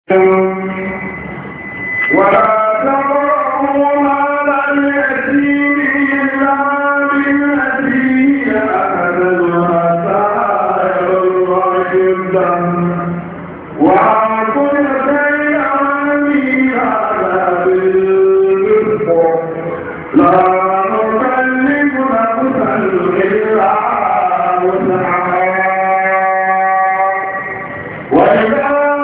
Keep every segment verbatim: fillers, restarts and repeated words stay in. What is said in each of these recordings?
ولا تقربوا مال اليتيم إلا بالتي هي أحسن حتى يبلغ أشده وآتوا اليتيم هذا بالقسط لا نكلف نفسا إلا وسعها وإذا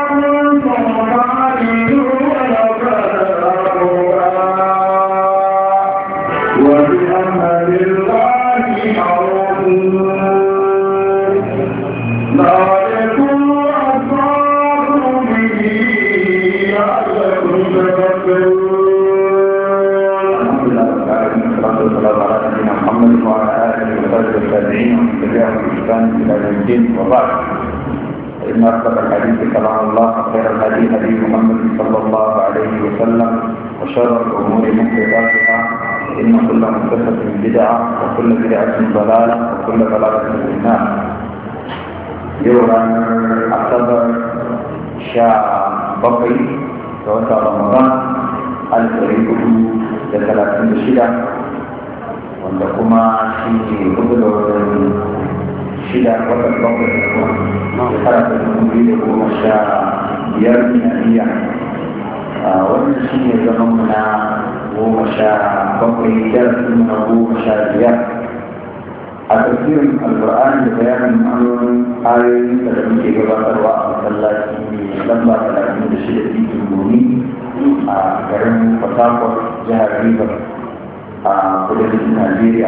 وبعد فإن أصدق الحديث كلام الله خير الهدي هدي محمد صلى الله عليه وسلم وشر الأمور محدثاتها إن كل محدثة بدعة وكل بدعة ضلالة وكل ضلالة في النار. يوم أعتبر شاء بقي ووسع رمضان الفريق لثلاثين شدة وعندكما في قبل shida watan bakwai da shekara ta dubu biyu da goma sha biyar miliyariya wannan shi ne zaman mu na goma sha bakwai darasin na goma sha biyar a tafsirin alƙur'ani da bayanin ma'anonin ayoyin da muke gabatarwa a masallaci mai lamba talatin da shida titin domi a garin Port Harcourt jihar Rivers a kudancin Najeriya.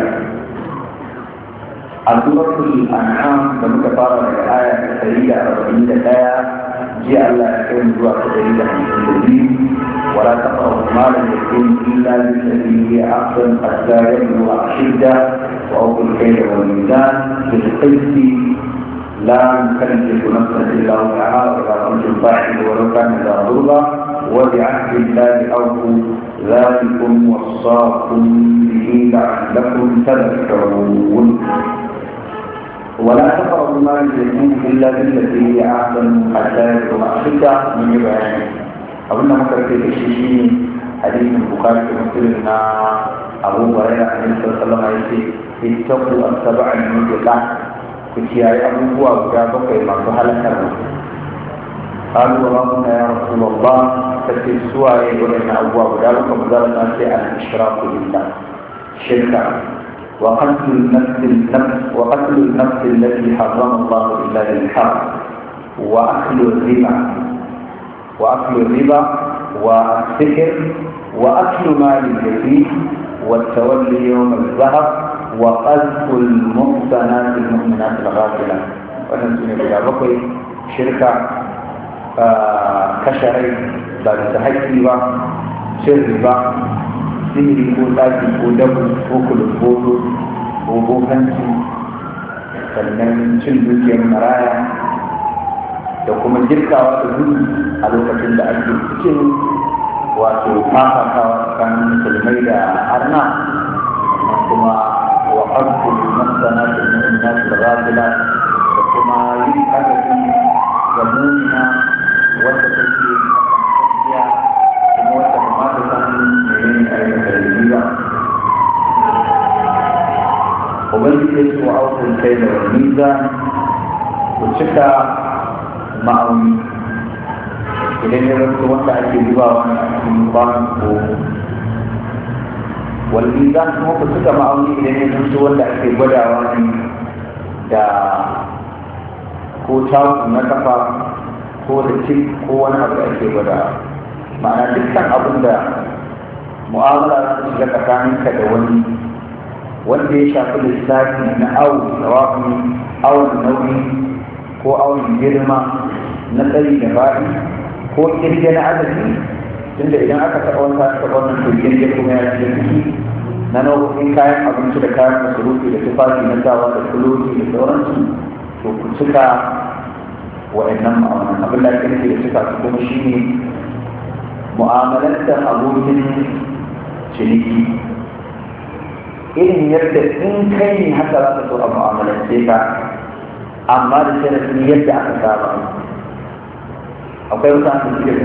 سورة الأنعام لما تفارق الآية السرية أربعين دقيقة جاء الله يكون جوا سرية الدين ولا تقربوا مال اليتيم إلا بالتي هي أحسن حتى يبلغ أشده وأوفوا الكيل والميزان بالقسط لا نكلف نفسا إلا وسعها وإذا كنتم فاعلين ولو كان ذا ضربة وبعهد الله أوفوا ذلكم وصاكم به لعلكم تذكرون. ولا تقربوا مال اليتيم الا بالتي هي احسن حتى يبلغ اشده من بيان. قلنا مثلا في الشيشين حديث البخاري ومسلم ابو هريره عن النبي صلى الله عليه وسلم اتقوا السبع الموبقات كتياي ابوبوا غدا بكاي ما هلكر. قالوا اللهم يا رسول الله تكفي سواي ولنا ابواب غدا بكاي الاشراك بالله شركا وقتل النفس النفس وقتل النفس التي حرم الله الا بالحق واكل الربا واكل الربا والسكر واكل مال اليتيم والتولي يوم الزهر وقذف المحصنات المؤمنات الغافلات. ونسمي بلا بقي شركه آه كشري بعد تحكي شر ربا sihiri ko tsaki ko dabu ko kulubboto ko bokanci sannan cin dukiyar maraya da kuma girkawa da gudu a lokacin da ake cikin wato fafatawa tsakanin musulmai da arna sannan kuma wa ƙarfin masana da mummuna da rafila da kuma yin adadin ga mummuna wanda take kasancewa kuma wata kamata samun وبلغ وأوفوا الكيل والميزان وشكا معوني إذن يرد وسع الجبا والمقام والميزان هو شكا معوني إذن يرد وسع الجبا واني دا ko tawo na kafa ko da cik ko wani abu da ake gwada ma'ana dukkan abin da mu'amala za ta shiga tsakaninka da wani wanda ya shafi lissafi na awu da wafi awon nauyi ko awon girma na tsari da faɗi ko kirge na adadi tunda idan aka taɓa wani ta taɓa wannan to kirge kuma ya ce ciki na nau'in kayan abinci da kayan masarufi da tufafi na sawa da kuloti da sauransu to ku cika wa'annan ma'aunan abin da ake nufi da cika su kuma shine mu'amalantar abokin ciniki irin yadda in kai ne haka za ka so a mu'amalance ka amma da sharafin yadda aka saba akwai mutane da suke